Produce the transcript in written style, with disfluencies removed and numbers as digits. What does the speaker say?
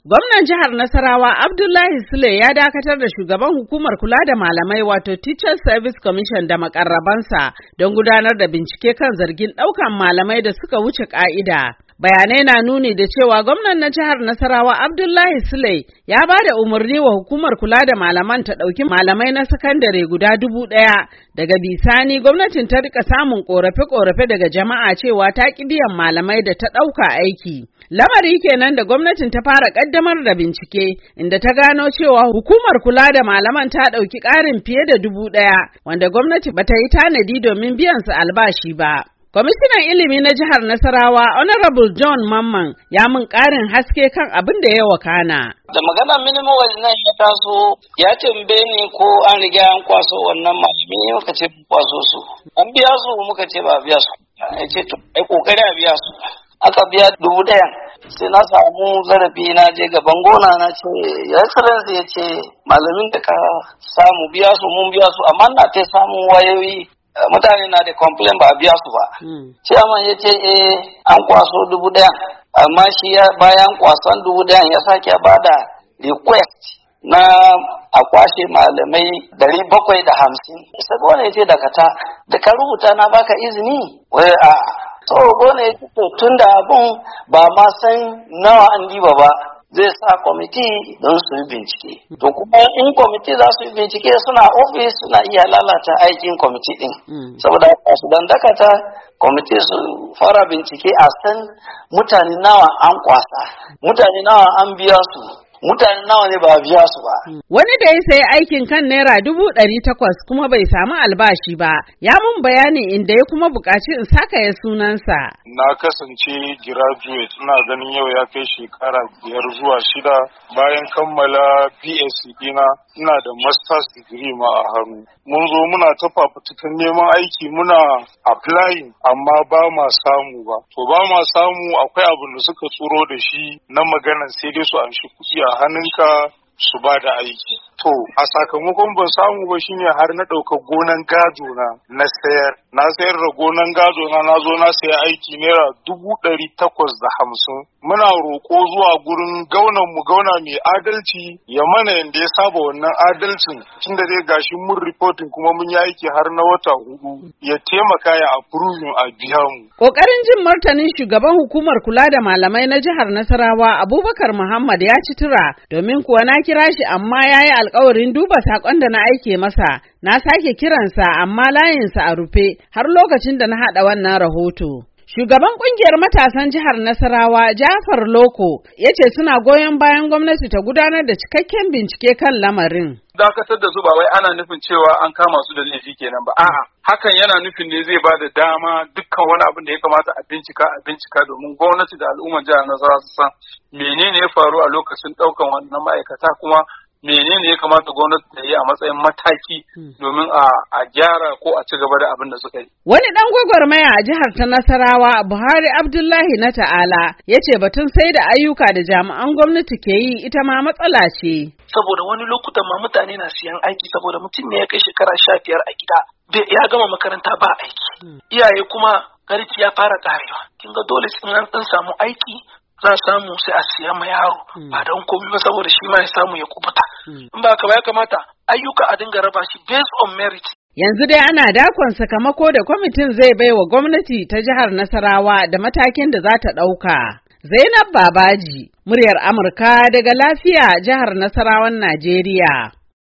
Gwamnan jihar Nasarawa Abdullahi Sule ya dakatar da shugaban hukumar kula da malamai wato Teacher Service Commission da makarrabansa don gudanar da bincike kan zargin ɗaukan malamai da suka wuce ƙa'ida. Bayanai na nuni da cewa gwamnan na jihar Nasarawa Abdullahi Sule ya ba da umarni wa hukumar kula da malaman ta ɗauki malamai na sakandare guda 1,000. Daga bisani gwamnatin ta rika samun ƙorafe-ƙorafe daga jama'a cewa ta ƙi biyan malamai da ta ɗauka aiki. Lamari kenan da gwamnatin ta fara ƙaddamar da bincike inda ta gano cewa hukumar kula da malaman ta ɗauki ƙarin fiye da 1,000 wanda gwamnati bata yi tanadi domin biyan su albashi ba. Kwamishinan ilimi na jihar Nasarawa Honorable John Mamman ya mun ƙarin haske kan abin da ya wakana. Da magana minimum wage nan ya taso ya tambaye ni ko an riga an kwaso wannan malami muka ce kwaso su. An biya su muka ce ba biya su. Ya ce to ai kokari a biya su. Aka biya 1,000. Sai na samu zarafi na je gaban gona na ce ya excellency ya ce malamin da ka samu biya su mun biya su amma na ta samun wayoyi mutane na da complain ba a biya su ba. Chairman ya ce an kwaso 1,000 amma shi bayan kwason 1,000 ya sake bada request na a kwashe malamai 750. Sai gona ya ce da ka rubuta na baka izini wai a to gona ya ce to tun da abun ba ma san nawa an diba ba zai sa kwamiti don su yi bincike. To kuma in kwamiti za su yi bincike suna ofis suna iya lalata aikin kwamiti din. Saboda su dan dakata kwamiti su fara bincike a san mutane nawa an kwasa, mutane nawa an biya su, mutane nawa ne ba a biya su ba. Wani da ya sayi aikin kan naira 800 kuma bai samu albashi ba, ya mun bayani inda ya kuma buƙaci in saka ya sunansa. Na kasance graduate, ina ganin yau ya kai shekara 5 zuwa 6 bayan kammala BSc dina, ina da master's degree ma a hannu. Mun zo muna ta fafutukan neman aiki muna applying amma ba ma samu ba. To ba ma samu akwai abin da suka tsoro da shi na maganan sai dai su amshi kuɗi a hannunka su ba da aiki. To, a sakamakon ban samu ba shine har na ɗauka gonan gado na sayar. Na sayar da gonan gado na zo na saya aiki naira 850. Muna roƙo zuwa gurin gauna mai adalci ya mana yanda ya saba wannan adalcin. Tunda dai gashi mun reporting kuma mun yi aiki har na wata 4 ya taimaka ya approving a biya mu. Ƙoƙarin jin martanin shugaban hukumar kula da malamai na jihar Nasarawa Abubakar Muhammad ya ci tura domin kuwa na kira shi amma ya yi alƙawarin duba saƙon da na aike masa, na sake kiransa amma layinsa a rufe har lokacin da na haɗa wannan rahoto. Shugaban ƙungiyar matasan jihar Nasarawa Jafar Loko ya ce suna goyon bayan gwamnati ta gudanar da cikakken bincike kan lamarin. Dakatar da su ba wai ana nufin cewa an kama su da laifi kenan ba. A'a, hakan yana nufin ne zai ba da dama dukkan wani abin da ya kamata a bincika domin gwamnati da al'ummar jihar Nasarawa su san menene ya faru a lokacin ɗaukan wannan ma'aikata kuma menene ya kamata gwamnati ta yi a matsayin mataki domin a gyara ko a ci gaba da abin da suka yi. Wani ɗan gwagwarmaya a jihar ta Nasarawa Buhari Abdullahi na Ta'ala ya ce batun sai da ayyuka da jami'an gwamnati ke yi ita ma matsala ce. Saboda wani lokutan ma mutane na siyan aiki saboda mutum ne ya kai shekara 15 a gida ya gama makaranta ba aiki. Iyaye kuma karfi ya fara karewa. Kin ga dole in an samu aiki za a samu sai a siya ma yaro ba don komai ba saboda shi ma ya samu ya kubuta. In ba ka ba ya kamata ayyuka a dinga raba shi based on merit. Yanzu dai ana dakon sakamako da kwamitin zai bai wa gwamnati ta jihar Nasarawa da matakin da za ta ɗauka. Zainab Babaji, muryar Amurka daga Lafiya, jihar Nasarawan Najeriya.